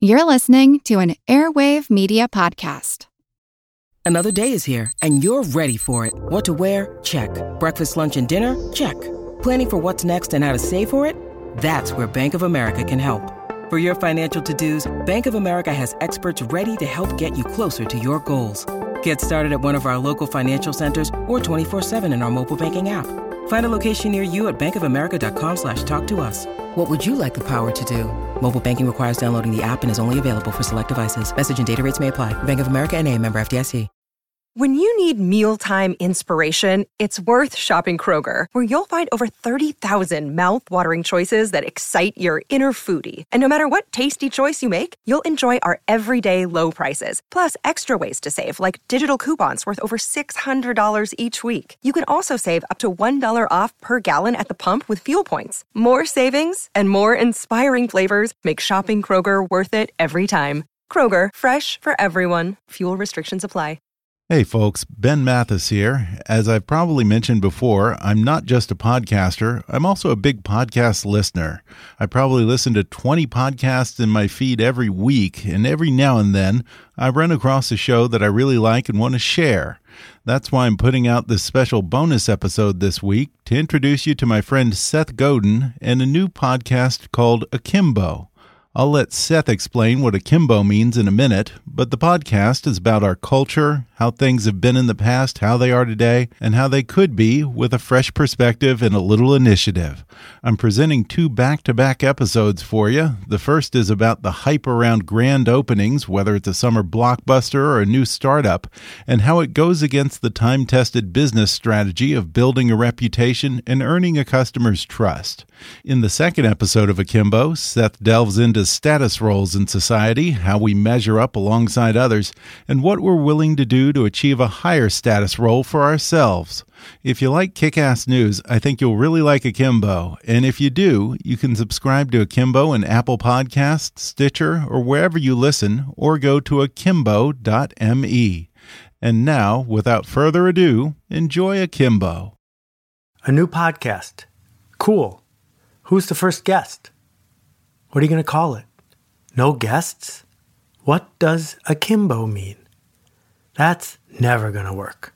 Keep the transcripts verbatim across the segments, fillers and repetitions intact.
You're listening to an Airwave Media Podcast. Another day is here, and you're ready for it. What to wear? Check. Breakfast, lunch, and dinner? Check. Planning for what's next and how to save for it? That's where Bank of America can help. For your financial to-dos, Bank of America has experts ready to help get you closer to your goals. Get started at one of our local financial centers or twenty-four seven in our mobile banking app. Find a location near you at bankofamerica.com slash talk to us. What would you like the power to do? Mobile banking requires downloading the app and is only available for select devices. Message and data rates may apply. Bank of America N A, member F D I C. When you need mealtime inspiration, it's worth shopping Kroger, where you'll find over thirty thousand mouth-watering choices that excite your inner foodie. And no matter what tasty choice you make, you'll enjoy our everyday low prices, plus extra ways to save, like digital coupons worth over six hundred dollars each week. You can also save up to one dollar off per gallon at the pump with fuel points. More savings and more inspiring flavors make shopping Kroger worth it every time. Kroger, fresh for everyone. Fuel restrictions apply. Hey folks, Ben Mathis here. As I've probably mentioned before, I'm not just a podcaster, I'm also a big podcast listener. I probably listen to twenty podcasts in my feed every week, and every now and then I run across a show that I really like and want to share. That's why I'm putting out this special bonus episode this week to introduce you to my friend Seth Godin and a new podcast called Akimbo. I'll let Seth explain what akimbo means in a minute, but the podcast is about our culture, how things have been in the past, how they are today, and how they could be with a fresh perspective and a little initiative. I'm presenting two back-to-back episodes for you. The first is about the hype around grand openings, whether it's a summer blockbuster or a new startup, and how it goes against the time-tested business strategy of building a reputation and earning a customer's trust. In the second episode of Akimbo, Seth delves into status roles in society, how we measure up alongside others, and what we're willing to do to achieve a higher status role for ourselves. If you like kick-ass news, I think you'll really like Akimbo, and if you do, you can subscribe to Akimbo in Apple Podcasts, Stitcher, or wherever you listen, or go to akimbo dot me. And now, without further ado, enjoy Akimbo. A new podcast. Cool. Who's the first guest? What are you going to call it? No guests? What does akimbo mean? That's never going to work.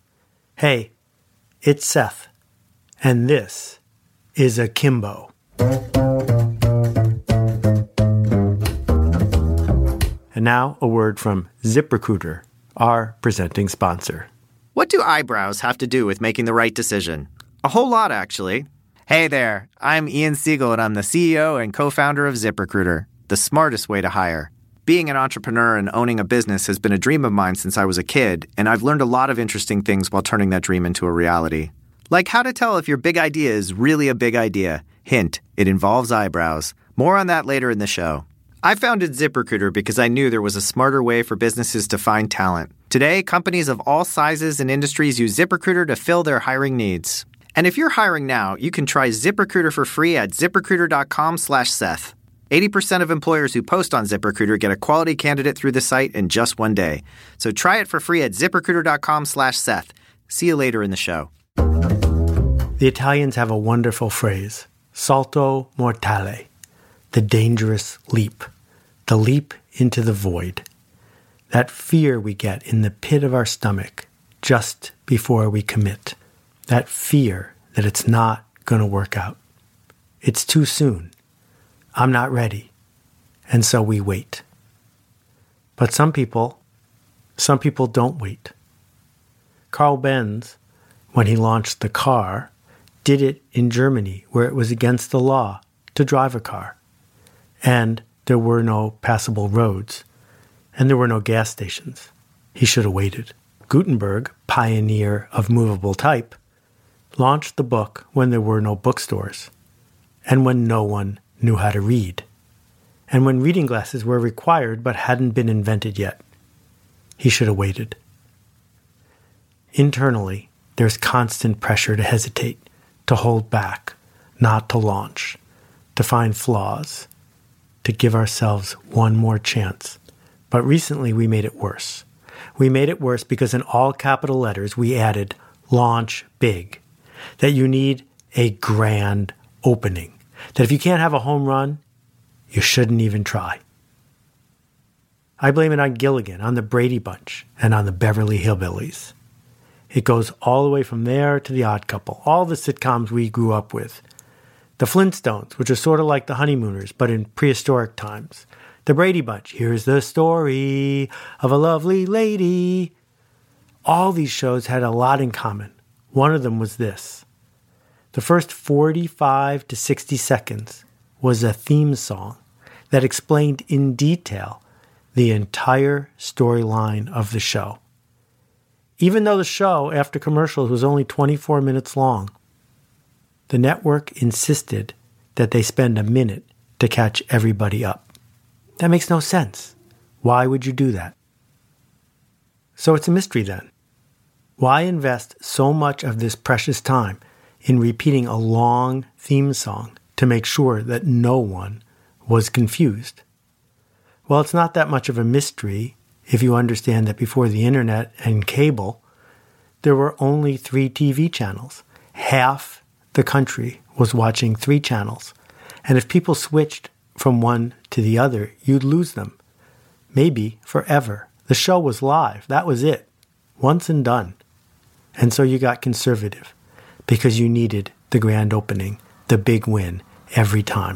Hey, it's Seth, and this is Akimbo. And now a word from ZipRecruiter, our presenting sponsor. What do eyebrows have to do with making the right decision? A whole lot, actually. Hey there, I'm Ian Siegel, and I'm the C E O and co-founder of ZipRecruiter, the smartest way to hire. Being an entrepreneur and owning a business has been a dream of mine since I was a kid, and I've learned a lot of interesting things while turning that dream into a reality. Like how to tell if your big idea is really a big idea. Hint, it involves eyebrows. More on that later in the show. I founded ZipRecruiter because I knew there was a smarter way for businesses to find talent. Today, companies of all sizes and industries use ZipRecruiter to fill their hiring needs. And if you're hiring now, you can try ZipRecruiter for free at ZipRecruiter.com slash Seth. eighty percent of employers who post on ZipRecruiter get a quality candidate through the site in just one day. So try it for free at ZipRecruiter.com slash Seth. See you later in the show. The Italians have a wonderful phrase, salto mortale, the dangerous leap, the leap into the void. That fear we get in the pit of our stomach just before we commit. That fear that it's not going to work out. It's too soon. I'm not ready. And so we wait. But some people, some people don't wait. Carl Benz, when he launched the car, did it in Germany, where it was against the law to drive a car. And there were no passable roads. And there were no gas stations. He should have waited. Gutenberg, pioneer of movable type, launched the book when there were no bookstores, and when no one knew how to read, and when reading glasses were required but hadn't been invented yet. He should have waited. Internally, there's constant pressure to hesitate, to hold back, not to launch, to find flaws, to give ourselves one more chance. But recently we made it worse. We made it worse because in all capital letters we added launch big. That you need a grand opening. That if you can't have a home run, you shouldn't even try. I blame it on Gilligan, on the Brady Bunch, and on the Beverly Hillbillies. It goes all the way from there to The Odd Couple, all the sitcoms we grew up with. The Flintstones, which are sort of like the Honeymooners, but in prehistoric times. The Brady Bunch, here's the story of a lovely lady. All these shows had a lot in common. One of them was this. The first forty-five to sixty seconds was a theme song that explained in detail the entire storyline of the show. Even though the show, after commercials, was only twenty-four minutes long, the network insisted that they spend a minute to catch everybody up. That makes no sense. Why would you do that? So it's a mystery then. Why invest so much of this precious time in repeating a long theme song to make sure that no one was confused? Well, it's not that much of a mystery if you understand that before the internet and cable, there were only three T V channels. Half the country was watching three channels. And if people switched from one to the other, you'd lose them. Maybe forever. The show was live. That was it. Once and done. And so you got conservative because you needed the grand opening, the big win every time.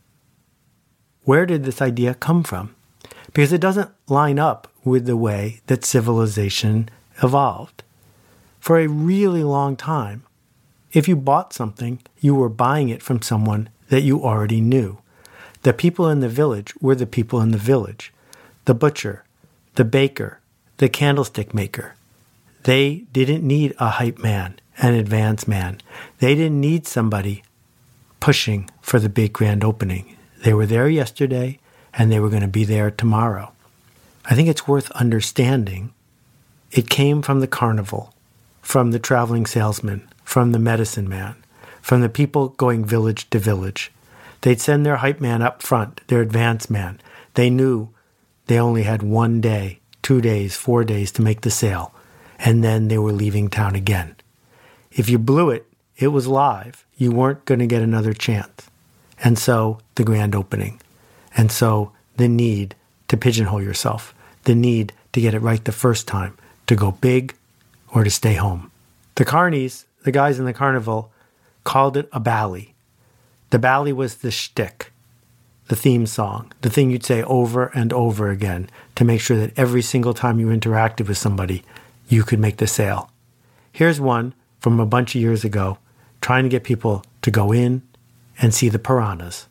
Where did this idea come from? Because it doesn't line up with the way that civilization evolved. For a really long time, if you bought something, you were buying it from someone that you already knew. The people in the village were the people in the village. The butcher, the baker, the candlestick maker. They didn't need a hype man, an advance man. They didn't need somebody pushing for the big grand opening. They were there yesterday, and they were going to be there tomorrow. I think it's worth understanding. It came from the carnival, from the traveling salesman, from the medicine man, from the people going village to village. They'd send their hype man up front, their advance man. They knew they only had one day, two days, four days to make the sale, and then they were leaving town again. If you blew it, it was live. You weren't going to get another chance. And so the grand opening. And so the need to pigeonhole yourself, the need to get it right the first time, to go big or to stay home. The carnies, the guys in the carnival, called it a bally. The bally was the shtick, the theme song, the thing you'd say over and over again to make sure that every single time you interacted with somebody, you could make the sale. Here's one from a bunch of years ago, trying to get people to go in and see the piranhas.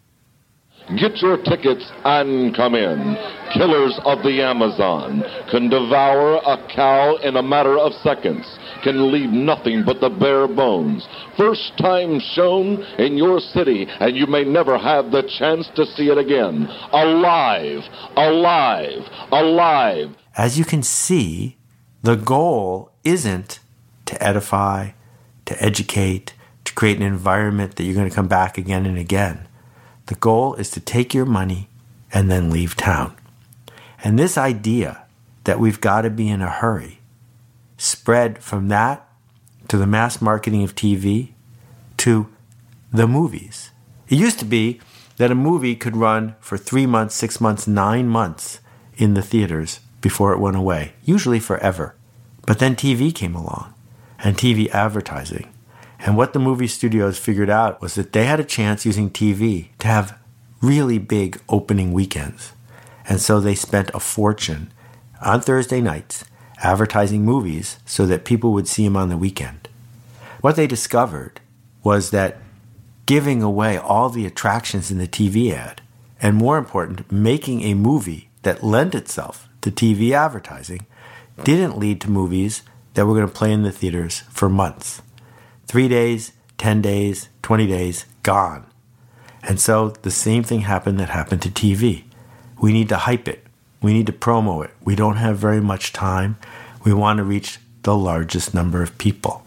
Get your tickets and come in. Killers of the Amazon can devour a cow in a matter of seconds, can leave nothing but the bare bones. First time shown in your city, and you may never have the chance to see it again. Alive, alive, alive. As you can see, the goal isn't to edify, to educate, to create an environment that you're going to come back again and again. The goal is to take your money and then leave town. And this idea that we've got to be in a hurry spread from that to the mass marketing of T V to the movies. It used to be that a movie could run for three months, six months, nine months in the theaters before it went away, usually forever. But then T V came along and T V advertising. And what the movie studios figured out was that they had a chance using T V to have really big opening weekends. And so they spent a fortune on Thursday nights advertising movies so that people would see them on the weekend. What they discovered was that giving away all the attractions in the T V ad, and more important, making a movie that lent itself to T V advertising, didn't lead to movies that were going to play in the theaters for months. Three days, ten days, twenty days, gone. And so the same thing happened that happened to T V. We need to hype it. We need to promo it. We don't have very much time. We want to reach the largest number of people.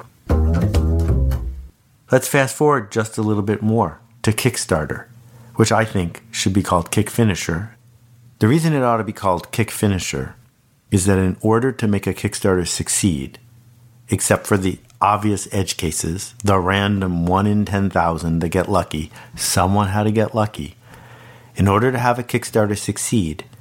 Let's fast forward just a little bit more to Kickstarter, which I think should be called Kick Finisher. The reason it ought to be called Kick Finisher is that in order to make a Kickstarter succeed, except for the obvious edge cases, the random one in ten thousand that get lucky, someone had to get lucky. In order to have a Kickstarter succeed,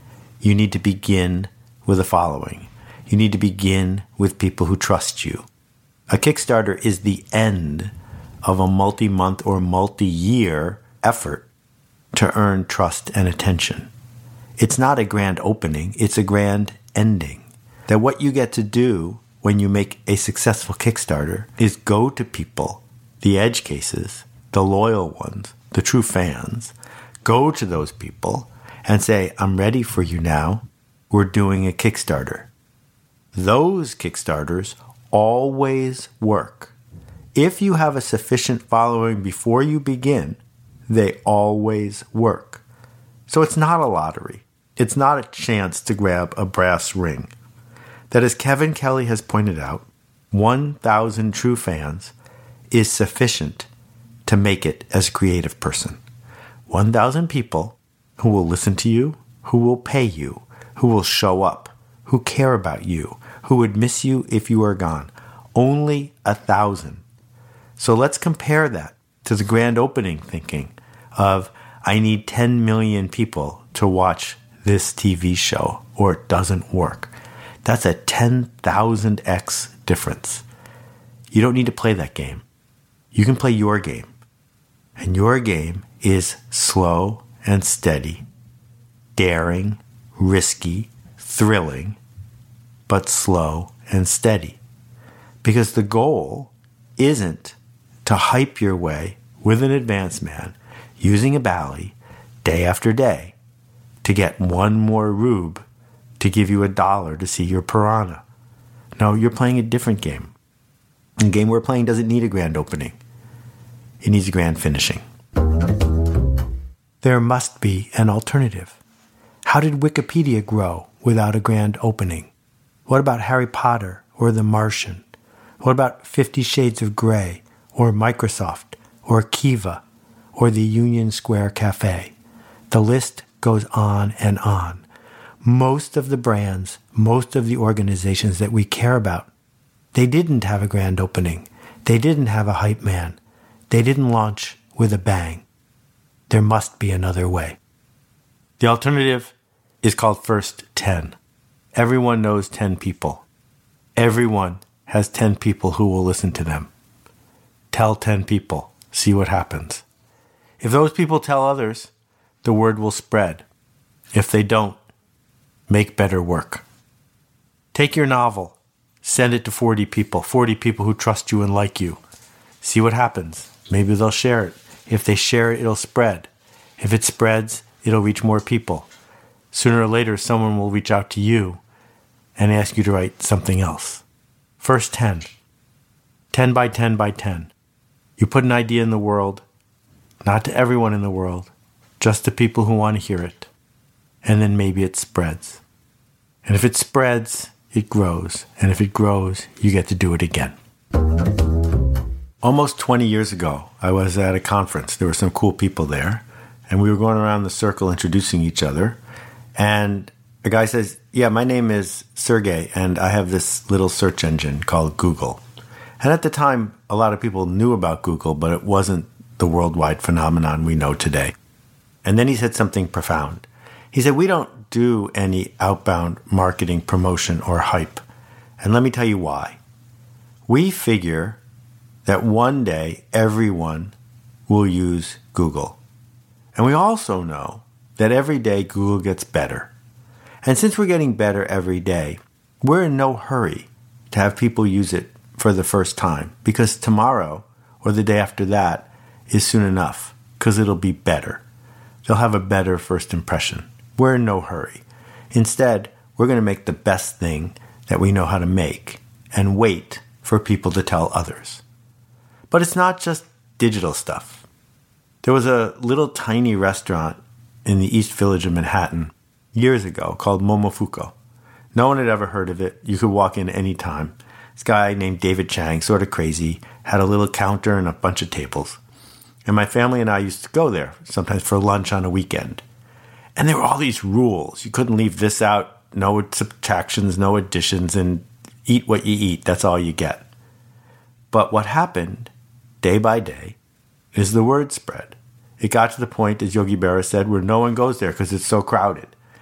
you need to begin with the following. You need to begin with people who trust you. A Kickstarter is the end of a multi-month or multi-year effort to earn trust and attention. It's not a grand opening, it's a grand ending. That what you get to do when you make a successful Kickstarter is go to people, the edge cases, the loyal ones, the true fans, go to those people and say, I'm ready for you now. We're doing a Kickstarter. Those Kickstarters always work. If you have a sufficient following before you begin, they always work. So it's not a lottery. It's not a chance to grab a brass ring. That, as Kevin Kelly has pointed out, one thousand true fans is sufficient to make it as a creative person. one thousand people who will listen to you, who will pay you, who will show up, who care about you, who would miss you if you are gone. Only a thousand. So let's compare that to the grand opening thinking of, I need ten million people to watch this T V show or it doesn't work. That's a ten thousand x difference. You don't need to play that game. You can play your game. And your game is slow and steady, daring, risky, thrilling, but slow and steady. Because the goal isn't to hype your way with an advanced man using a Bally day after day to get one more rube to give you a dollar to see your piranha. No, you're playing a different game. The game we're playing doesn't need a grand opening. It needs a grand finishing. There must be an alternative. How did Wikipedia grow without a grand opening? What about Harry Potter or The Martian? What about Fifty Shades of Grey or Microsoft or Kiva or the Union Square Cafe? The list goes on and on. Most of the brands, most of the organizations that we care about, they didn't have a grand opening. They didn't have a hype man. They didn't launch with a bang. There must be another way. The alternative is called First ten. Everyone knows ten people. Everyone has ten people who will listen to them. Tell ten people. See what happens. If those people tell others, the word will spread. If they don't, make better work. Take your novel. Send it to forty people. forty people who trust you and like you. See what happens. Maybe they'll share it. If they share it, it'll spread. If it spreads, it'll reach more people. Sooner or later, someone will reach out to you and ask you to write something else. First ten. ten by ten by ten. You put an idea in the world, not to everyone in the world, just to people who want to hear it. And then maybe it spreads. And if it spreads, it grows. And if it grows, you get to do it again. Almost twenty years ago, I was at a conference. There were some cool people there. And we were going around the circle introducing each other. And a guy says, yeah, my name is Sergey, and I have this little search engine called Google. And at the time, a lot of people knew about Google, but it wasn't the worldwide phenomenon we know today. And then he said something profound. He said, we don't do any outbound marketing, promotion, or hype. And let me tell you why. We figure that one day everyone will use Google. And we also know that every day Google gets better. And since we're getting better every day, we're in no hurry to have people use it for the first time, because tomorrow or the day after that is soon enough, because it'll be better. They'll have a better first impression. We're in no hurry. Instead, we're going to make the best thing that we know how to make and wait for people to tell others. But it's not just digital stuff. There was a little tiny restaurant in the East Village of Manhattan years ago called Momofuku. No one had ever heard of it. You could walk in any time. This guy named David Chang, sort of crazy, had a little counter and a bunch of tables. And my family and I used to go there, sometimes for lunch on a weekend. And there were all these rules. You couldn't leave this out, no subtractions, no additions, and eat what you eat. That's all you get. But what happened, day by day, is the word spread. It got to the point, as Yogi Berra said, where no one goes there because it's so crowded.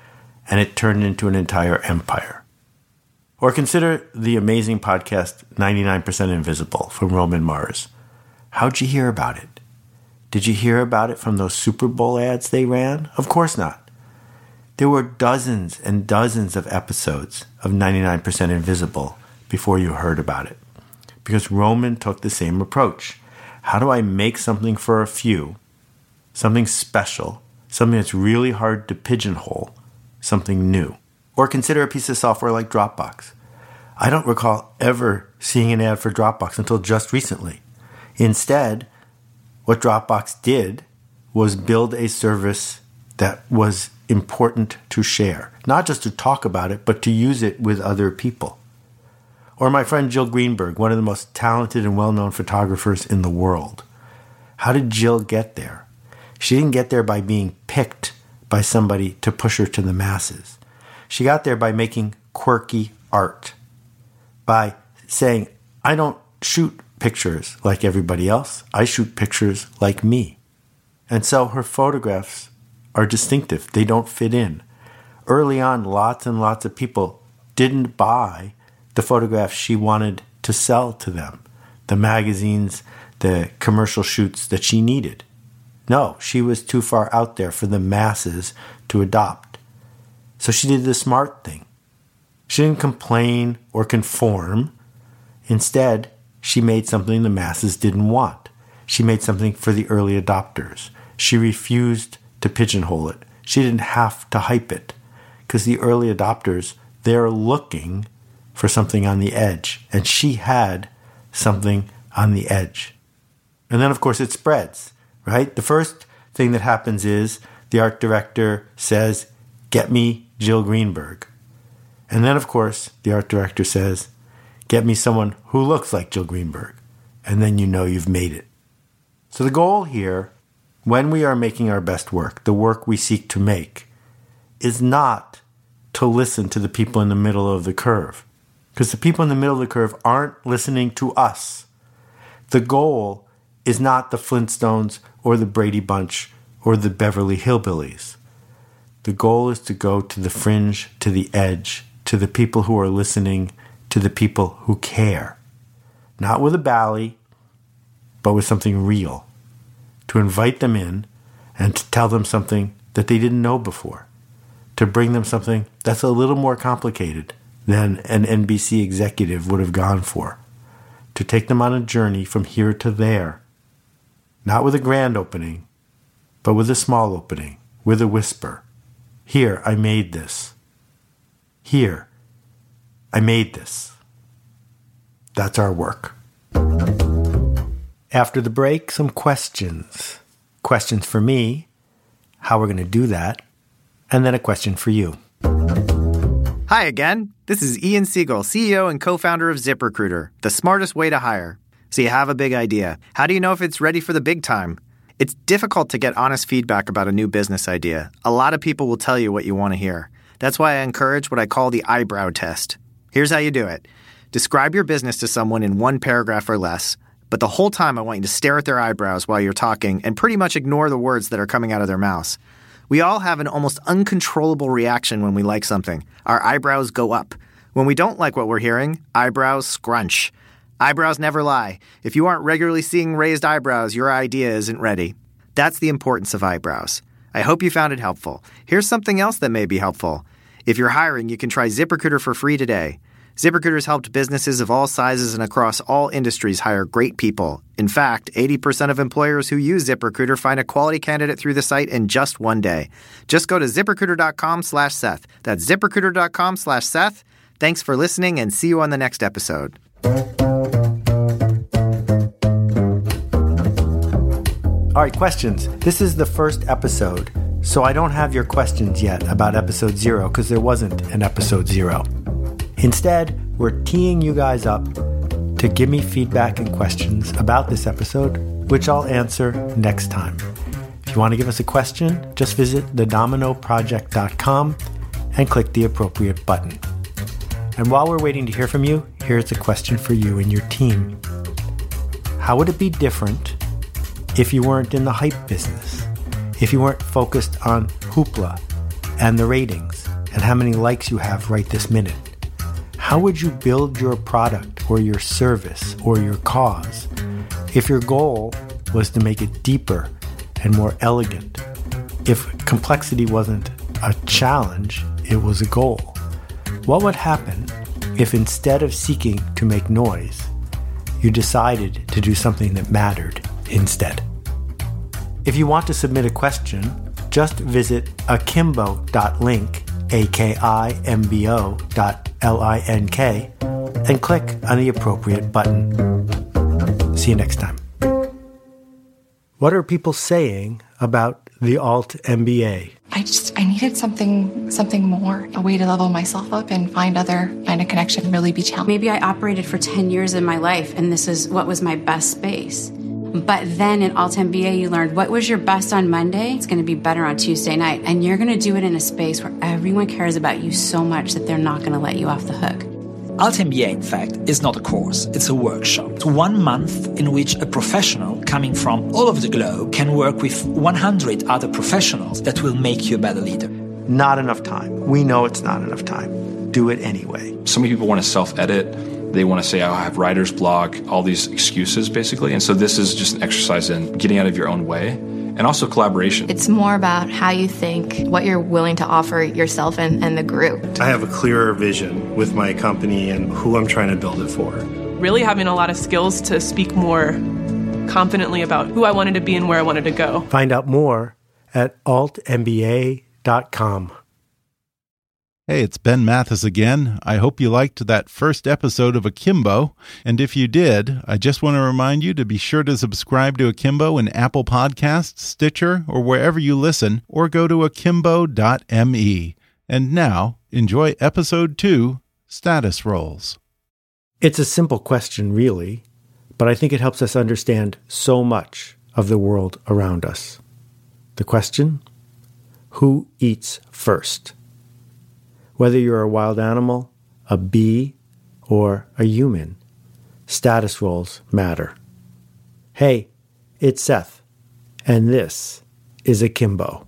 and it turned into an entire empire. Or consider the amazing podcast ninety-nine percent Invisible from Roman Mars. How'd you hear about it? Did you hear about it from those Super Bowl ads they ran? Of course not. There were dozens and dozens of episodes of ninety-nine percent Invisible before you heard about it. Because Roman took the same approach. How do I make something for a few, something special, something that's really hard to pigeonhole, something new? Or consider a piece of software like Dropbox. I don't recall ever seeing an ad for Dropbox until just recently. Instead, what Dropbox did was build a service that was important to share. Not just to talk about it, but to use it with other people. Or my friend Jill Greenberg, one of the most talented and well-known photographers in the world. How did Jill get there? She didn't get there by being picked by somebody to push her to the masses. She got there by making quirky art. By saying, I don't shoot pictures like everybody else. I shoot pictures like me. And so her photographs are distinctive. They don't fit in. Early on, lots and lots of people didn't buy the photographs she wanted to sell to them, the magazines, the commercial shoots that she needed. No, she was too far out there for the masses to adopt. So she did the smart thing. She didn't complain or conform. Instead, she made something the masses didn't want. She made something for the early adopters. She refused to pigeonhole it. She didn't have to hype it. Because the early adopters, they're looking for something on the edge. And she had something on the edge. And then, of course, it spreads, right? The first thing that happens is the art director says, get me Jill Greenberg. And then, of course, the art director says, get me someone who looks like Jill Greenberg. And then you know you've made it. So the goal here, when we are making our best work, the work we seek to make, is not to listen to the people in the middle of the curve. Because the people in the middle of the curve aren't listening to us. The goal is not the Flintstones or the Brady Bunch or the Beverly Hillbillies. The goal is to go to the fringe, to the edge, to the people who are listening, to the people who care. Not with a bally, but with something real. To invite them in and to tell them something that they didn't know before. To bring them something that's a little more complicated than an N B C executive would have gone for. To take them on a journey from here to there. Not with a grand opening, but with a small opening, with a whisper. Here, I made this. Here, I made this. That's our work. After the break, some questions. Questions for me, how we're going to do that, and then a question for you. Hi again. This is Ian Siegel, C E O and co-founder of ZipRecruiter, the smartest way to hire. So you have a big idea. How do you know if it's ready for the big time? It's difficult to get honest feedback about a new business idea. A lot of people will tell you what you want to hear. That's why I encourage what I call the eyebrow test. Here's how you do it. Describe your business to someone in one paragraph or less, but the whole time I want you to stare at their eyebrows while you're talking and pretty much ignore the words that are coming out of their mouths. We all have an almost uncontrollable reaction when we like something. Our eyebrows go up. When we don't like what we're hearing, eyebrows scrunch. Eyebrows never lie. If you aren't regularly seeing raised eyebrows, your idea isn't ready. That's the importance of eyebrows. I hope you found it helpful. Here's something else that may be helpful. If you're hiring, you can try ZipRecruiter for free today. ZipRecruiter's helped businesses of all sizes and across all industries hire great people. In fact, eighty percent of employers who use ZipRecruiter find a quality candidate through the site in just one day. Just go to ZipRecruiter.com slash Seth. That's ZipRecruiter.com slash Seth. Thanks for listening and see you on the next episode. All right, questions. This is the first episode, so I don't have your questions yet about episode zero because there wasn't an episode zero. Instead, we're teeing you guys up to give me feedback and questions about this episode, which I'll answer next time. If you want to give us a question, just visit the domino project dot com and click the appropriate button. And while we're waiting to hear from you, here's a question for you and your team. How would it be different if you weren't in the hype business? If you weren't focused on hoopla and the ratings? and how many likes you have right this minute. How would you build your product or your service or your cause if your goal was to make it deeper and more elegant? If complexity wasn't a challenge, it was a goal. What would happen if instead of seeking to make noise, you decided to do something that mattered instead? If you want to submit a question, just visit akimbo dot link, A K I M B O dot L I N K, and click on the appropriate button. See you next time. What are people saying about the Alt M B A? I just, I needed something, something more, a way to level myself up and find other kind of connection, really be challenged. Maybe I operated for ten years in my life and this is what was my best space. But then in Alt M B A, you learned what was your best on Monday, it's going to be better on Tuesday night. And you're going to do it in a space where everyone cares about you so much that they're not going to let you off the hook. Alt M B A, in fact, is not a course, it's a workshop. It's one month in which a professional coming from all over the globe can work with one hundred other professionals that will make you a better leader. Not enough time. We know it's not enough time. Do it anyway. So many people want to self-edit. They want to say, oh, I have writer's block, all these excuses, basically. And so this is just an exercise in getting out of your own way. And also collaboration. It's more about how you think, what you're willing to offer yourself and, and the group. I have a clearer vision with my company and who I'm trying to build it for. Really having a lot of skills to speak more confidently about who I wanted to be and where I wanted to go. Find out more at alt m b a dot com. Hey, it's Ben Mathis again. I hope you liked that first episode of Akimbo. And if you did, I just want to remind you to be sure to subscribe to Akimbo in Apple Podcasts, Stitcher, or wherever you listen, or go to akimbo dot m e. And now, enjoy episode two, Status Roles. It's a simple question, really, but I think it helps us understand so much of the world around us. The question: who eats first? Whether you're a wild animal, a bee, or a human, status roles matter. Hey, it's Seth, and this is Akimbo.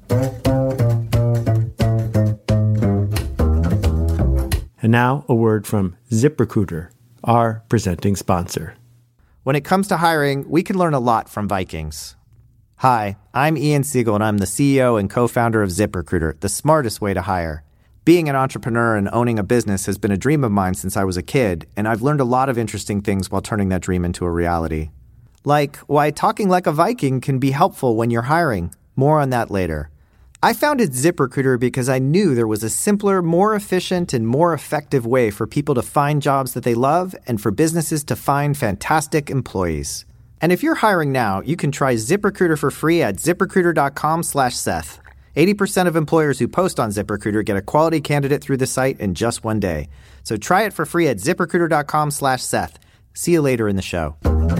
And now a word from ZipRecruiter, our presenting sponsor. When it comes to hiring, we can learn a lot from Vikings. Hi, I'm Ian Siegel, and I'm the C E O and co-founder of ZipRecruiter, the smartest way to hire. Being an entrepreneur and owning a business has been a dream of mine since I was a kid, and I've learned a lot of interesting things while turning that dream into a reality. Like why talking like a Viking can be helpful when you're hiring. More on that later. I founded ZipRecruiter because I knew there was a simpler, more efficient, and more effective way for people to find jobs that they love and for businesses to find fantastic employees. And if you're hiring now, you can try ZipRecruiter for free at ZipRecruiter.com slash Seth. eighty percent of employers who post on ZipRecruiter get a quality candidate through the site in just one day. So try it for free at ZipRecruiter.com slash Seth. See you later in the show.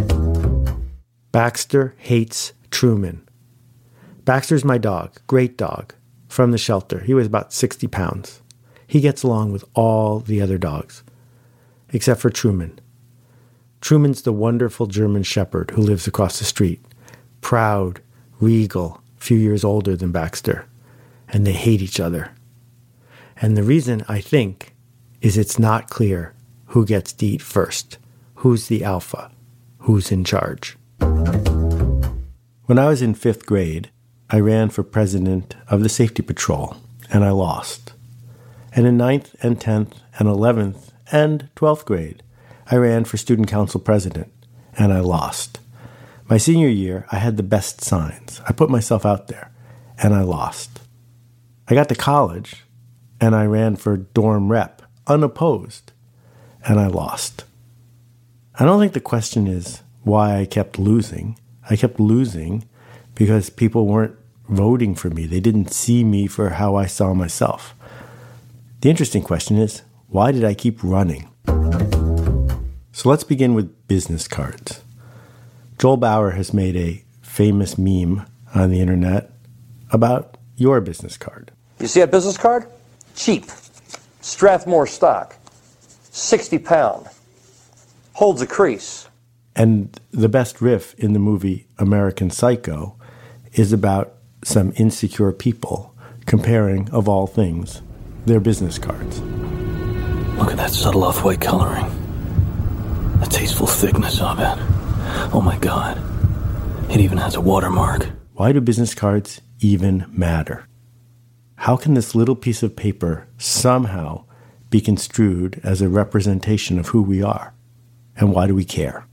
Baxter hates Truman. Baxter's my dog, great dog, from the shelter. He weighs about sixty pounds. He gets along with all the other dogs, except for Truman. Truman's the wonderful German shepherd who lives across the street. Proud, regal, few years older than Baxter, and they hate each other. And the reason, I think, is it's not clear who gets to eat first, who's the alpha, who's in charge. When I was in fifth grade, I ran for president of the safety patrol, and I lost. And in ninth and tenth and eleventh and twelfth grade, I ran for student council president, and I lost. My senior year, I had the best signs. I put myself out there, and I lost. I got to college, and I ran for dorm rep, unopposed, and I lost. I don't think the question is why I kept losing. I kept losing because people weren't voting for me. They didn't see me for how I saw myself. The interesting question is, why did I keep running? So let's begin with business cards. Joel Bauer has made a famous meme on the internet about your business card. You see that business card? Cheap. Strathmore stock. sixty pound. Holds a crease. And the best riff in the movie American Psycho is about some insecure people comparing, of all things, their business cards. Look at that subtle off-white coloring. The tasteful thickness of it. Oh my God. It even has a watermark. Why do business cards even matter? How can this little piece of paper somehow be construed as a representation of who we are? And why do we care?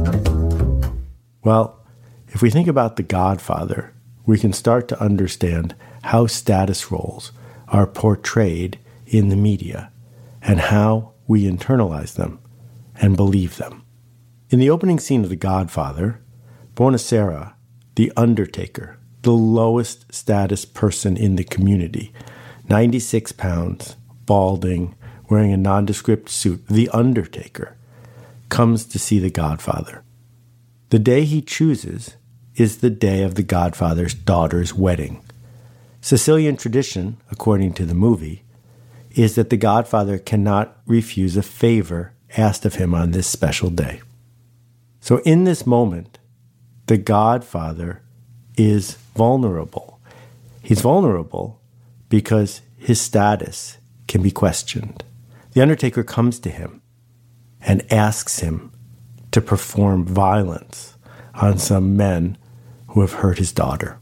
Well, if we think about The Godfather, we can start to understand how status roles are portrayed in the media and how we internalize them and believe them. In the opening scene of The Godfather, Buonasera, the undertaker, the lowest status person in the community, ninety-six pounds, balding, wearing a nondescript suit, the undertaker, comes to see The Godfather. The day he chooses is the day of The Godfather's daughter's wedding. Sicilian tradition, according to the movie, is that The Godfather cannot refuse a favor asked of him on this special day. So in this moment, The Godfather is vulnerable. He's vulnerable because his status can be questioned. The undertaker comes to him and asks him to perform violence on some men who have hurt his daughter.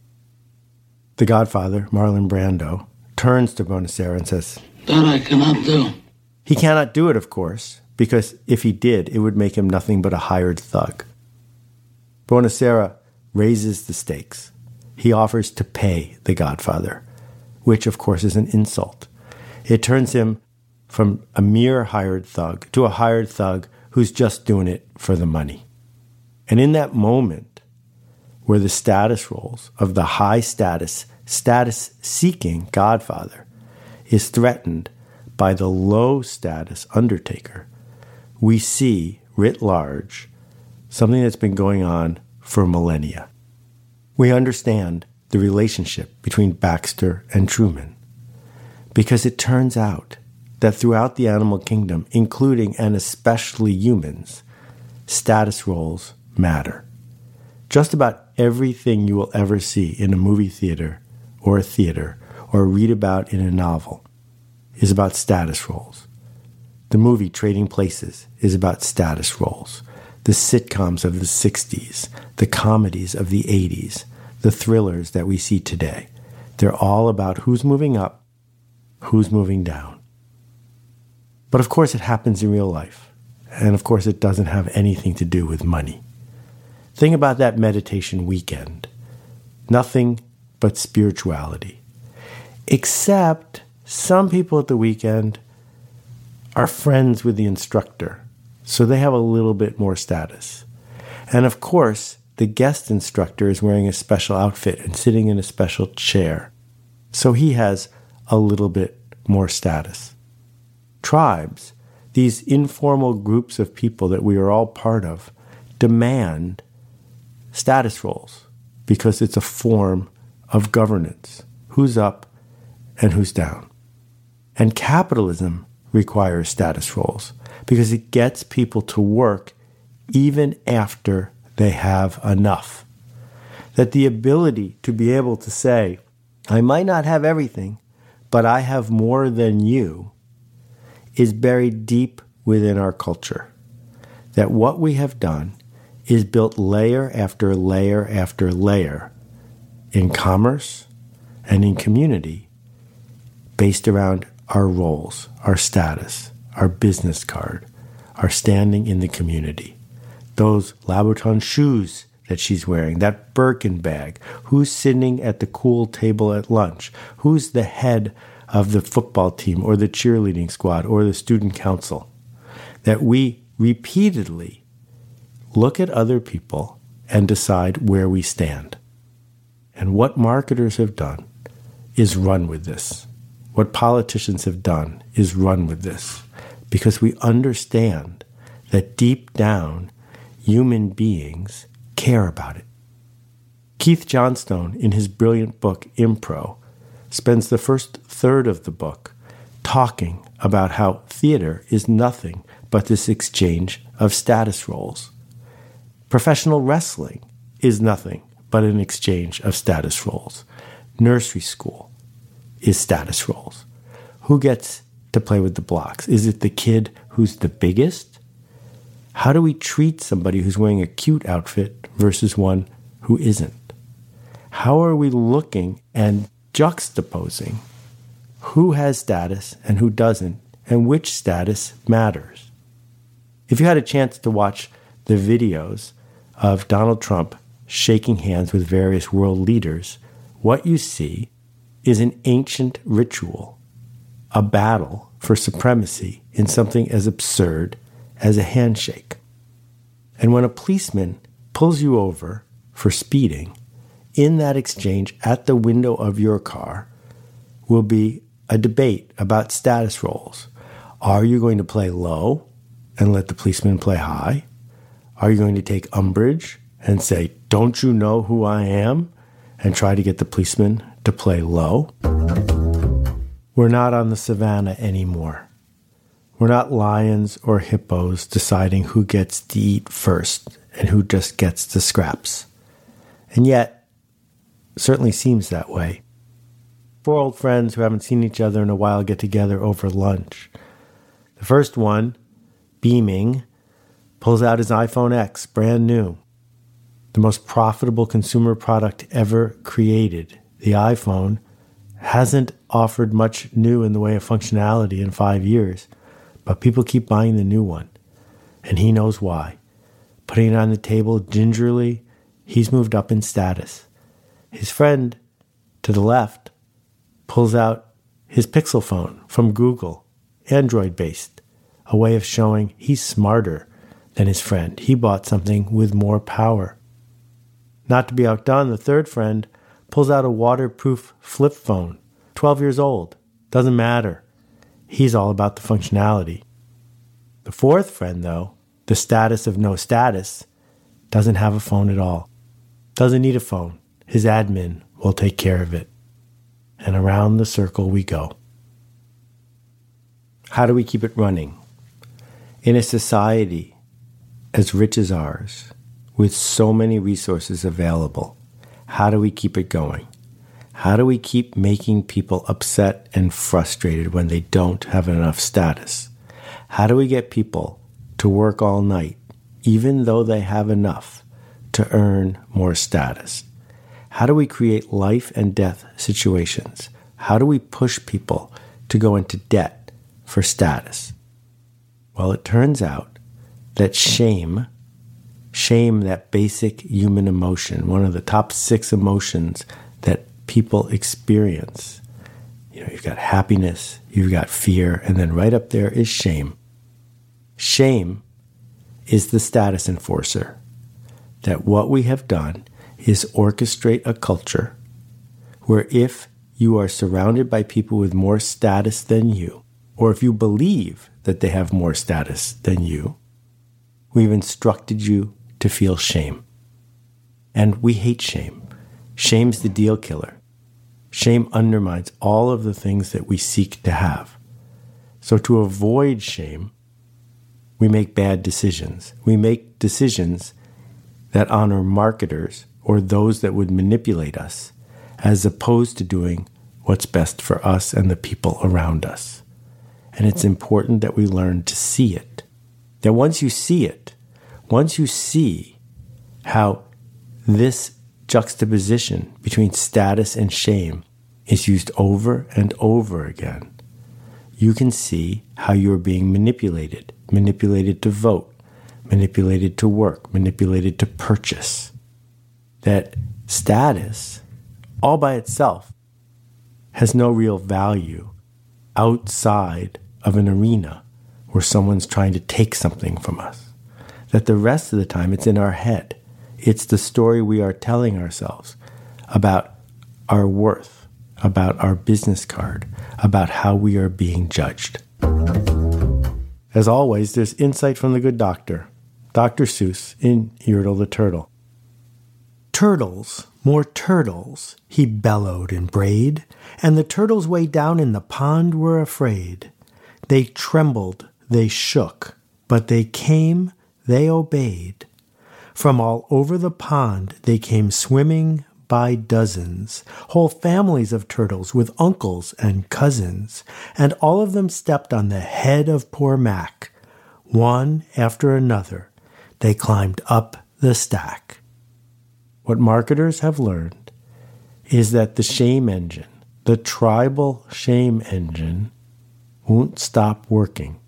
The Godfather, Marlon Brando, turns to Buonasera and says, That I cannot do. He cannot do it, of course, because if he did, it would make him nothing but a hired thug. Buonasera raises the stakes. He offers to pay The Godfather, which, of course, is an insult. It turns him from a mere hired thug to a hired thug who's just doing it for the money. And in that moment, where the status roles of the high status, status-seeking Godfather is threatened by the low status undertaker, we see, writ large, something that's been going on for millennia. We understand the relationship between Baxter and Truman, because it turns out that throughout the animal kingdom, including and especially humans, status roles matter. Just about everything you will ever see in a movie theater or a theater or read about in a novel is about status roles. The movie Trading Places is about status roles. The sitcoms of the sixties, the comedies of the eighties, the thrillers that we see today, they're all about who's moving up, who's moving down. But of course it happens in real life. And of course it doesn't have anything to do with money. Think about that meditation weekend. Nothing but spirituality. Except some people at the weekend are friends with the instructor, so they have a little bit more status. And of course, the guest instructor is wearing a special outfit and sitting in a special chair, so he has a little bit more status. Tribes, these informal groups of people that we are all part of, demand status roles because it's a form of governance. Who's up and who's down? And capitalism requires status roles because it gets people to work even after they have enough. That the ability to be able to say, I might not have everything, but I have more than you, is buried deep within our culture. That what we have done is built layer after layer after layer in commerce and in community based around our roles, our status, our business card, our standing in the community. Those Louboutin shoes that she's wearing, that Birkin bag, who's sitting at the cool table at lunch, who's the head of the football team or the cheerleading squad or the student council. That we repeatedly look at other people and decide where we stand. And what marketers have done is run with this. What politicians have done is run with this. Because we understand that deep down, human beings care about it. Keith Johnstone, in his brilliant book, Impro, spends the first third of the book talking about how theater is nothing but this exchange of status roles. Professional wrestling is nothing but an exchange of status roles. Nursery school is status roles. Who gets to play with the blocks? Is it the kid who's the biggest? How do we treat somebody who's wearing a cute outfit versus one who isn't? How are we looking and juxtaposing who has status and who doesn't, and which status matters? If you had a chance to watch the videos of Donald Trump shaking hands with various world leaders, what you see is an ancient ritual, a battle for supremacy in something as absurd as a handshake. And when a policeman pulls you over for speeding, in that exchange at the window of your car will be a debate about status roles. Are you going to play low and let the policeman play high? Are you going to take umbrage and say, don't you know who I am? And try to get the policeman to play low? We're not on the savannah anymore. We're not lions or hippos deciding who gets to eat first and who just gets the scraps. And yet, it certainly seems that way. Four old friends who haven't seen each other in a while get together over lunch. The first one, beaming, pulls out his iPhone X, brand new. The most profitable consumer product ever created. The iPhone hasn't offered much new in the way of functionality in five years, but people keep buying the new one. And he knows why. Putting it on the table gingerly, he's moved up in status. His friend to the left pulls out his Pixel phone from Google, Android-based, a way of showing he's smarter than his friend. He bought something with more power. Not to be outdone, the third friend pulls out a waterproof flip phone, twelve years old. Doesn't matter. He's all about the functionality. The fourth friend, though, the status of no status, doesn't have a phone at all. Doesn't need a phone. His admin will take care of it. And around the circle we go. How do we keep it running? In a society as rich as ours, with so many resources available, how do we keep it going? How do we keep making people upset and frustrated when they don't have enough status? How do we get people to work all night, even though they have enough, to earn more status? How do we create life and death situations? How do we push people to go into debt for status? Well, it turns out that shame, shame, that basic human emotion, one of the top six emotions that people experience. You know, you've got happiness, you've got fear, and then right up there is shame. Shame is the status enforcer. That what we have done is orchestrate a culture where if you are surrounded by people with more status than you, or if you believe that they have more status than you, we've instructed you to feel shame. And we hate shame. Shame's the deal killer. Shame undermines all of the things that we seek to have. So to avoid shame, we make bad decisions. We make decisions that honor marketers or those that would manipulate us, as opposed to doing what's best for us and the people around us. And it's important that we learn to see it. That once you see it, once you see how this juxtaposition between status and shame is used over and over again, you can see how you're being manipulated, manipulated to vote, manipulated to work, manipulated to purchase. That status, all by itself, has no real value outside of an arena where someone's trying to take something from us. That the rest of the time it's in our head. It's the story we are telling ourselves about our worth, about our business card, about how we are being judged. As always, there's insight from the good doctor, Doctor Seuss in Yertle the Turtle. Turtles, more turtles, he bellowed and brayed, and the turtles way down in the pond were afraid. They trembled, they shook, but they came, they obeyed. From all over the pond they came swimming, by dozens, whole families of turtles with uncles and cousins, and all of them stepped on the head of poor Mac. One after another, they climbed up the stack. What marketers have learned is that the shame engine, the tribal shame engine, won't stop working.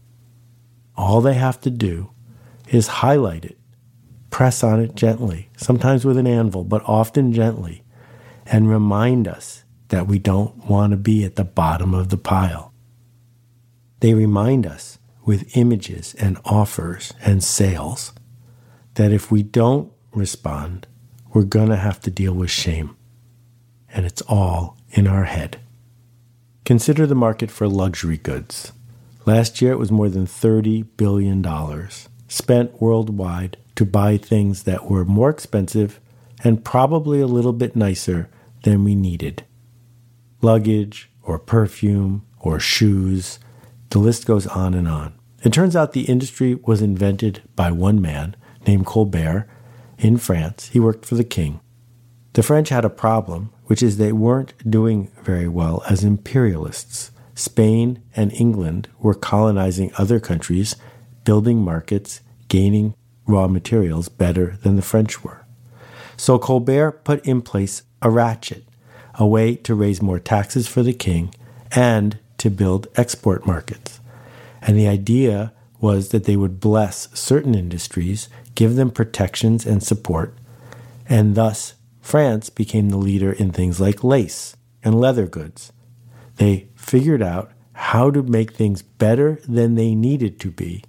All they have to do is highlight it, press on it gently, sometimes with an anvil, but often gently, and remind us that we don't want to be at the bottom of the pile. They remind us with images and offers and sales that if we don't respond, we're going to have to deal with shame. And it's all in our head. Consider the market for luxury goods. Last year it was more than thirty billion dollars spent worldwide to buy things that were more expensive and probably a little bit nicer than we needed. Luggage or perfume or shoes, the list goes on and on. It turns out the industry was invented by one man named Colbert in France. He worked for the king. The French had a problem, which is they weren't doing very well as imperialists. Spain and England were colonizing other countries, building markets, gaining raw materials better than the French were. So Colbert put in place a ratchet, a way to raise more taxes for the king and to build export markets. And the idea was that they would bless certain industries, give them protections and support, and thus France became the leader in things like lace and leather goods. They figured out how to make things better than they needed to be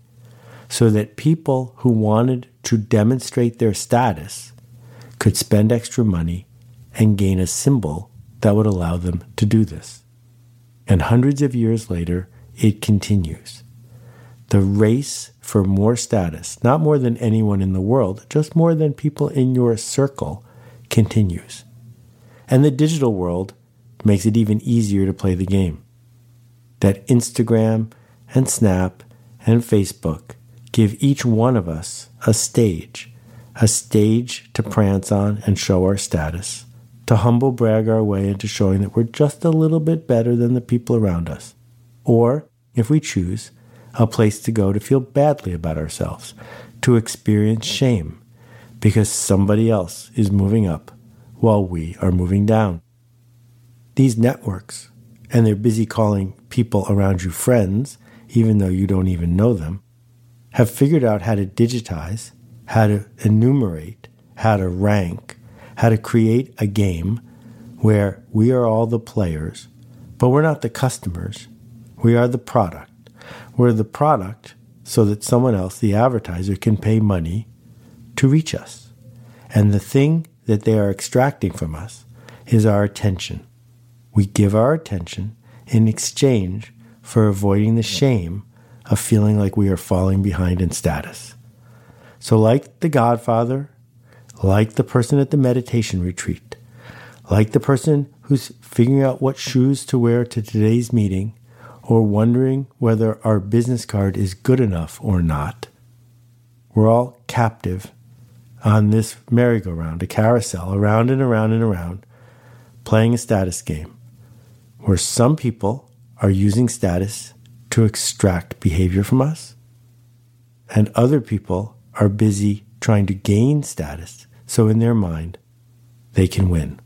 so that people who wanted to demonstrate their status could spend extra money and gain a symbol that would allow them to do this. And hundreds of years later, it continues. The race for more status, not more than anyone in the world, just more than people in your circle, continues. And the digital world makes it even easier to play the game. That Instagram and Snap and Facebook give each one of us a stage, a stage to prance on and show our status, to humble brag our way into showing that we're just a little bit better than the people around us. Or, if we choose, a place to go to feel badly about ourselves, to experience shame, because somebody else is moving up while we are moving down. These networks, and they're busy calling people around you friends, even though you don't even know them, have figured out how to digitize, how to enumerate, how to rank, how to create a game where we are all the players, but we're not the customers. We are the product. We're the product so that someone else, the advertiser, can pay money to reach us. And the thing that they are extracting from us is our attention. We give our attention in exchange for avoiding the shame of feeling like we are falling behind in status. So like the Godfather, like the person at the meditation retreat, like the person who's figuring out what shoes to wear to today's meeting, or wondering whether our business card is good enough or not, we're all captive on this merry-go-round, a carousel, around and around and around, playing a status game, where some people are using status to extract behavior from us, and other people are busy trying to gain status, so in their mind, they can win.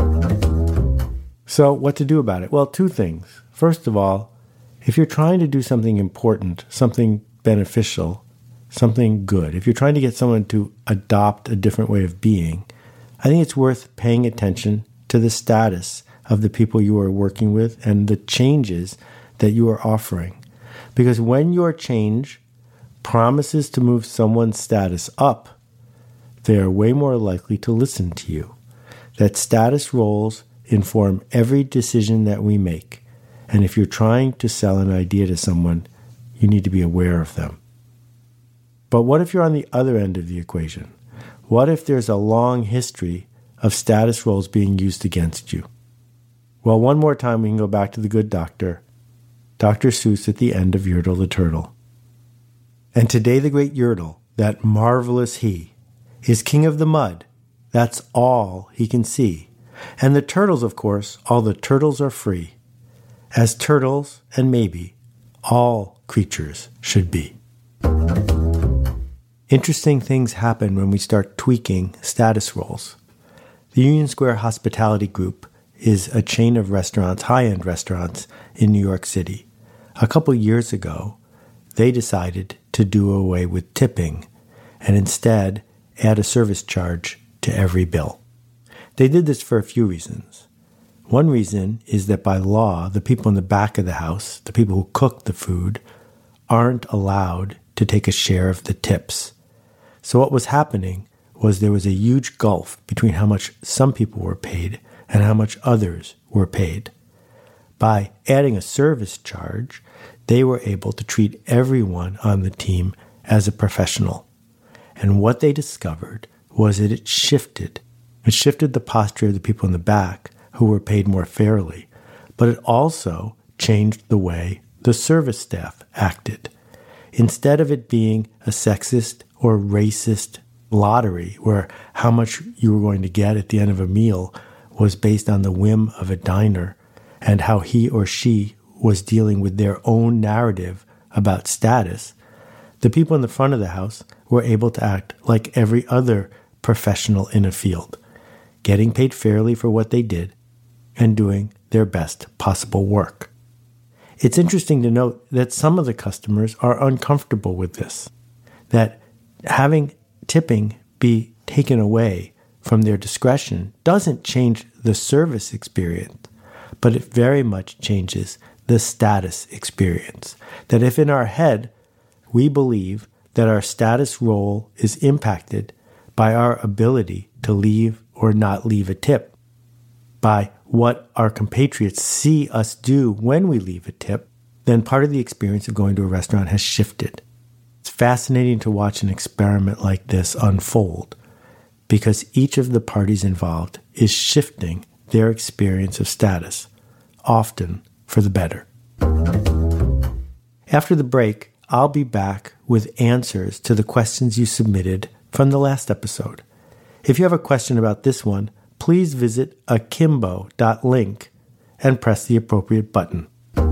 So what to do about it? Well, two things. First of all, if you're trying to do something important, something beneficial, something good, if you're trying to get someone to adopt a different way of being, I think it's worth paying attention to the status of the people you are working with and the changes that you are offering. Because when your change promises to move someone's status up, they are way more likely to listen to you. That status roles inform every decision that we make. And if you're trying to sell an idea to someone, you need to be aware of them. But what if you're on the other end of the equation? What if there's a long history of status roles being used against you? Well, one more time we can go back to the good doctor, Doctor Seuss at the end of Yertle the Turtle. And today the great Yertle, that marvelous he, is king of the mud. That's all he can see. And the turtles, of course, all the turtles are free, as turtles and maybe all creatures should be. Interesting things happen when we start tweaking status roles. The Union Square Hospitality Group is a chain of restaurants, high-end restaurants in New York City. A couple years ago, they decided to do away with tipping and instead add a service charge to every bill. They did this for a few reasons. One reason is that by law, the people in the back of the house, the people who cook the food, aren't allowed to take a share of the tips. So what was happening was there was a huge gulf between how much some people were paid and how much others were paid. By adding a service charge, they were able to treat everyone on the team as a professional. And what they discovered was that it shifted. It shifted the posture of the people in the back who were paid more fairly, but it also changed the way the service staff acted. Instead of it being a sexist or racist lottery where how much you were going to get at the end of a meal was based on the whim of a diner and how he or she was dealing with their own narrative about status, the people in the front of the house were able to act like every other professional in a field, getting paid fairly for what they did and doing their best possible work. It's interesting to note that some of the customers are uncomfortable with this, that having tipping be taken away from their discretion doesn't change the service experience, but it very much changes the status experience. That if in our head we believe that our status role is impacted by our ability to leave or not leave a tip, by what our compatriots see us do when we leave a tip, then part of the experience of going to a restaurant has shifted. It's fascinating to watch an experiment like this unfold because each of the parties involved is shifting their experience of status, often for the better. After the break, I'll be back with answers to the questions you submitted from the last episode. If you have a question about this one, please visit akimbo dot link and press the appropriate button.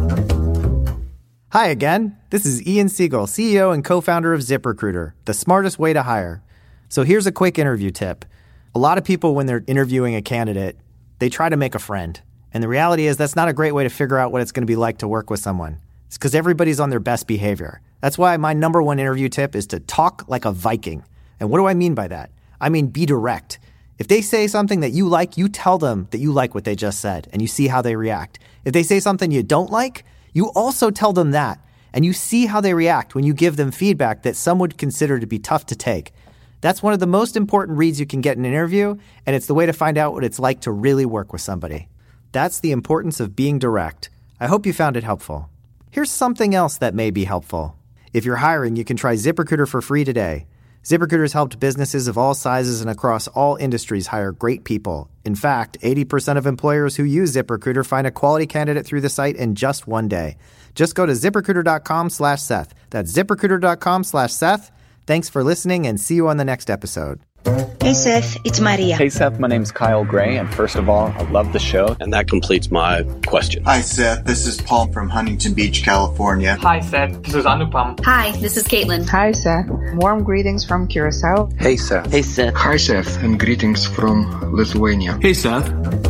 Hi again. This is Ian Siegel, C E O and co-founder of ZipRecruiter, the smartest way to hire. So here's a quick interview tip. A lot of people, when they're interviewing a candidate, they try to make a friend. And the reality is that's not a great way to figure out what it's going to be like to work with someone. It's because everybody's on their best behavior. That's why my number one interview tip is to talk like a Viking. And what do I mean by that? I mean, be direct. If they say something that you like, you tell them that you like what they just said, and you see how they react. If they say something you don't like, you also tell them that, and you see how they react when you give them feedback that some would consider to be tough to take. That's one of the most important reads you can get in an interview, and it's the way to find out what it's like to really work with somebody. That's the importance of being direct. I hope you found it helpful. Here's something else that may be helpful. If you're hiring, you can try ZipRecruiter for free today. ZipRecruiter's helped businesses of all sizes and across all industries hire great people. In fact, eighty percent of employers who use ZipRecruiter find a quality candidate through the site in just one day. Just go to ZipRecruiter.com slash Seth. That's ZipRecruiter.com slash Seth. Thanks for listening and see you on the next episode. Hey Seth, it's Maria. Hey Seth, my name's Kyle Gray, and first of all, I love the show. And that completes my question. Hi Seth, this is Paul from Huntington Beach, California. Hi Seth, this is Anupam. Hi, this is Caitlin. Hi Seth, warm greetings from Curacao. Hey Seth. Hey Seth. Hi Seth, and greetings from Lithuania. Hey Seth.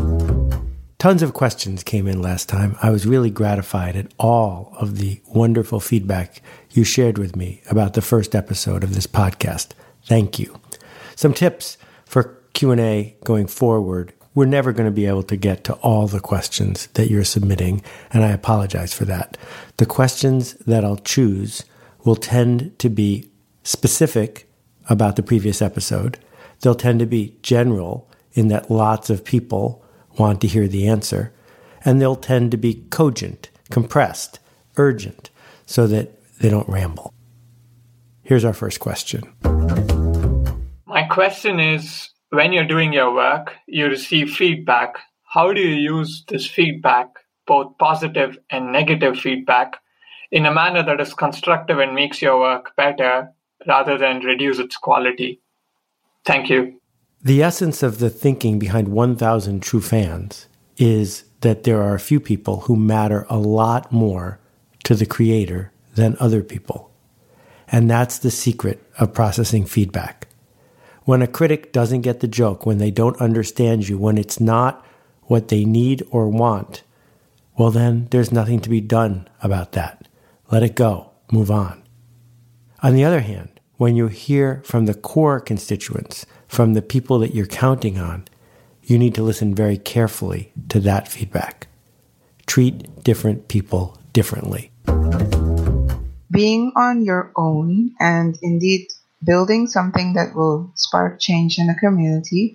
Tons of questions came in last time. I was really gratified at all of the wonderful feedback you shared with me about the first episode of this podcast. Thank you. Some tips for Q and A going forward. We're never going to be able to get to all the questions that you're submitting, and I apologize for that. The questions that I'll choose will tend to be specific about the previous episode. They'll tend to be general in that lots of people want to hear the answer, and they'll tend to be cogent, compressed, urgent, so that they don't ramble. Here's our first question. My question is, when you're doing your work, you receive feedback. How do you use this feedback, both positive and negative feedback, in a manner that is constructive and makes your work better rather than reduce its quality? Thank you. The essence of the thinking behind one thousand True Fans is that there are a few people who matter a lot more to the creator than other people. And that's the secret of processing feedback. When a critic doesn't get the joke, when they don't understand you, when it's not what they need or want, well then there's nothing to be done about that. Let it go. Move on. On the other hand, when you hear from the core constituents, from the people that you're counting on, you need to listen very carefully to that feedback. Treat different people differently. Being on your own and indeed building something that will spark change in a community,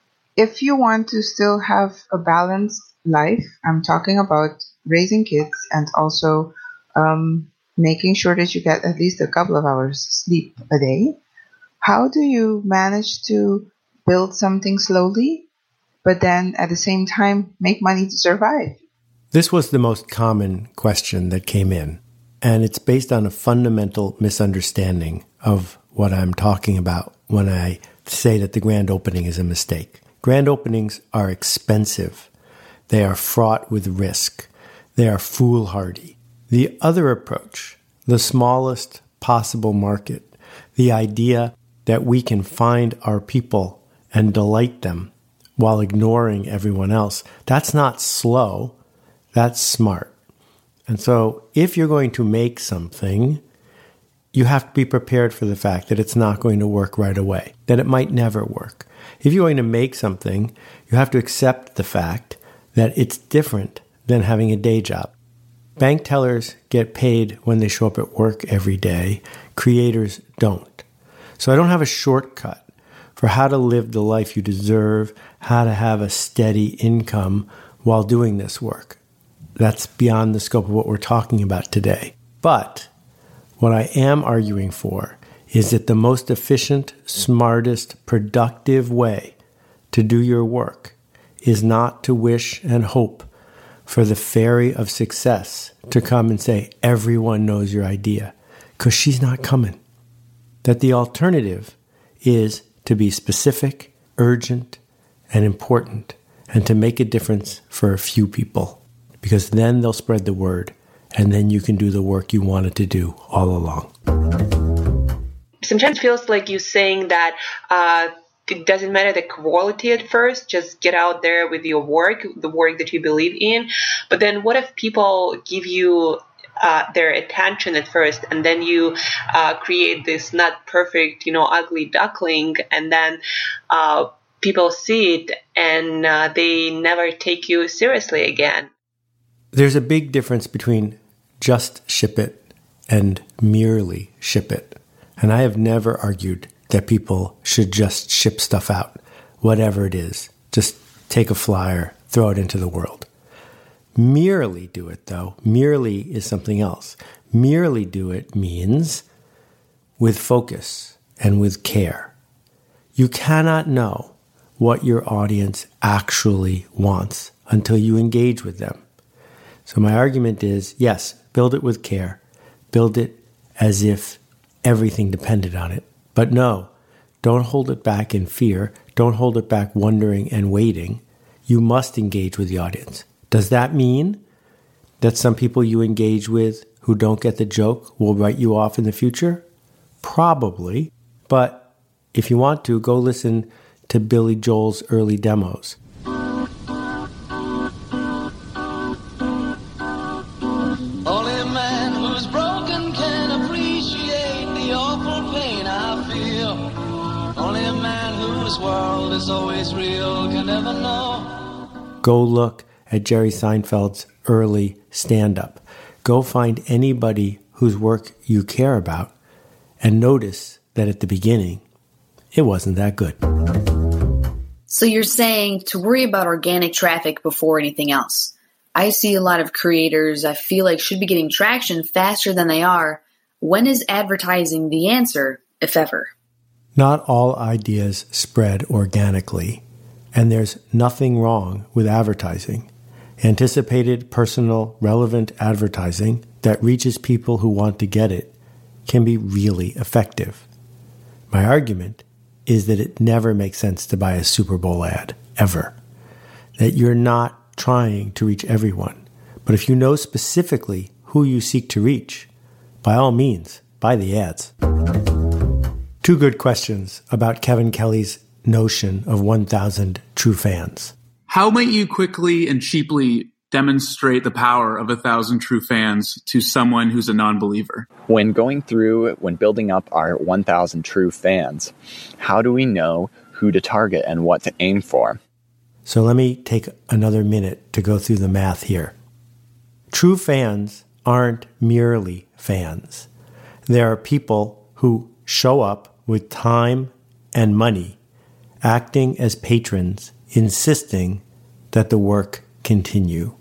if you want to still have a balanced life, I'm talking about raising kids and also um, making sure that you get at least a couple of hours sleep a day, how do you manage to build something slowly, but then at the same time make money to survive? This was the most common question that came in, and it's based on a fundamental misunderstanding of what I'm talking about when I say that the grand opening is a mistake. Grand openings are expensive. They are fraught with risk. They are foolhardy. The other approach, the smallest possible market, the idea that we can find our people and delight them while ignoring everyone else, that's not slow, that's smart. And so if you're going to make something, you have to be prepared for the fact that it's not going to work right away, that it might never work. If you're going to make something, you have to accept the fact that it's different than having a day job. Bank tellers get paid when they show up at work every day. Creators don't. So I don't have a shortcut for how to live the life you deserve, how to have a steady income while doing this work. That's beyond the scope of what we're talking about today. But what I am arguing for is that the most efficient, smartest, productive way to do your work is not to wish and hope for the fairy of success to come and say, everyone knows your idea, because she's not coming. That the alternative is to be specific, urgent, and important, and to make a difference for a few people, because then they'll spread the word, and then you can do the work you wanted to do all along. Sometimes it feels like you're saying that uh, it doesn't matter the quality at first, just get out there with your work, the work that you believe in. But then what if people give you uh, their attention at first, and then you uh, create this not perfect, you know, ugly duckling, and then uh, people see it and uh, they never take you seriously again? There's a big difference between just ship it and merely ship it. And I have never argued that people should just ship stuff out, whatever it is. Just take a flyer, throw it into the world. Merely do it, though. Merely is something else. Merely do it means with focus and with care. You cannot know what your audience actually wants until you engage with them. So my argument is, yes, build it with care. Build it as if everything depended on it. But no, don't hold it back in fear. Don't hold it back wondering and waiting. You must engage with the audience. Does that mean that some people you engage with who don't get the joke will write you off in the future? Probably. But if you want to, go listen to Billy Joel's early demos. World is always real, can never know. Go look at Jerry Seinfeld's early stand-up. Go find anybody whose work you care about and notice that at the beginning, it wasn't that good. So you're saying to worry about organic traffic before anything else. I see a lot of creators I feel like should be getting traction faster than they are. When is advertising the answer, if ever? Not all ideas spread organically, and there's nothing wrong with advertising. Anticipated, personal, relevant advertising that reaches people who want to get it can be really effective. My argument is that it never makes sense to buy a Super Bowl ad, ever. That you're not trying to reach everyone. But if you know specifically who you seek to reach, by all means, buy the ads. Two good questions about Kevin Kelly's notion of one thousand true fans. How might you quickly and cheaply demonstrate the power of a thousand true fans to someone who's a non-believer? When going through, when building up our one thousand true fans, how do we know who to target and what to aim for? So let me take another minute to go through the math here. True fans aren't merely fans. There are people who show up with time and money, acting as patrons, insisting that the work continue.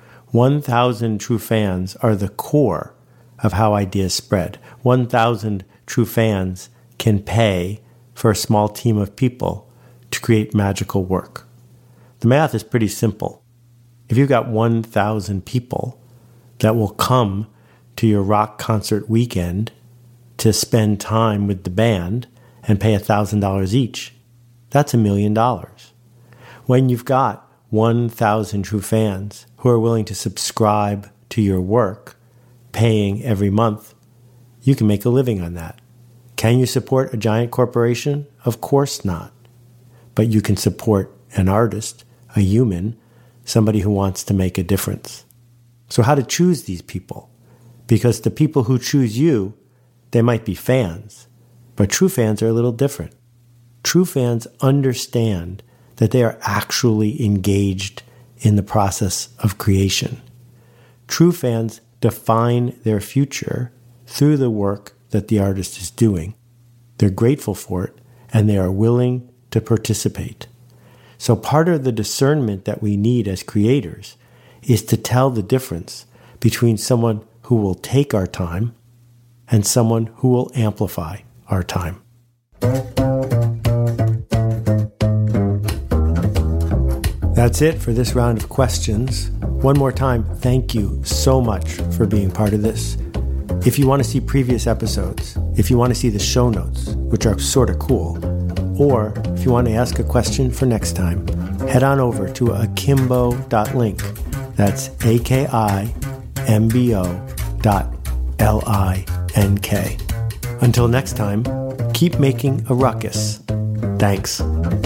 one thousand true fans are the core of how ideas spread. one thousand true fans can pay for a small team of people to create magical work. The math is pretty simple. If you've got one thousand people that will come to your rock concert weekend to spend time with the band and pay one thousand dollars each, that's a million dollars. When you've got one thousand true fans who are willing to subscribe to your work, paying every month, you can make a living on that. Can you support a giant corporation? Of course not. But you can support an artist, a human, somebody who wants to make a difference. So how to choose these people? Because the people who choose you, they might be fans, but true fans are a little different. True fans understand that they are actually engaged in the process of creation. True fans define their future through the work that the artist is doing. They're grateful for it, and they are willing to participate. So part of the discernment that we need as creators is to tell the difference between someone who will take our time and someone who will amplify our time. That's it for this round of questions. One more time, thank you so much for being part of this. If you want to see previous episodes, if you want to see the show notes, which are sort of cool, or if you want to ask a question for next time, head on over to akimbo dot link. That's A K I M B O dot L I N K. Until next time, keep making a ruckus. Thanks.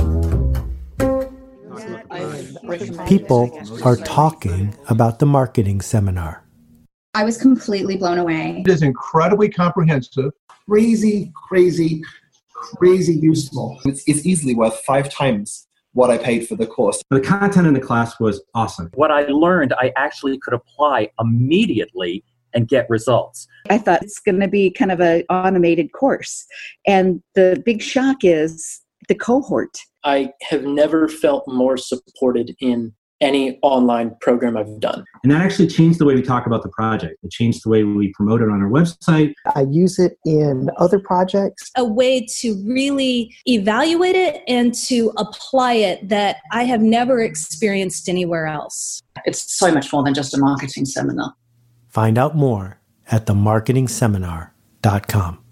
People are talking about the marketing seminar. I was completely blown away. It is incredibly comprehensive. Crazy, crazy, crazy useful. It's, it's easily worth five times what I paid for the course. The content in the class was awesome. What I learned, I actually could apply immediately and get results. I thought it's going to be kind of an automated course. And the big shock is the cohort. I have never felt more supported in any online program I've done. And that actually changed the way we talk about the project. It changed the way we promote it on our website. I use it in other projects. A way to really evaluate it and to apply it that I have never experienced anywhere else. It's so much more than just a marketing seminar. Find out more at the marketing seminar dot com.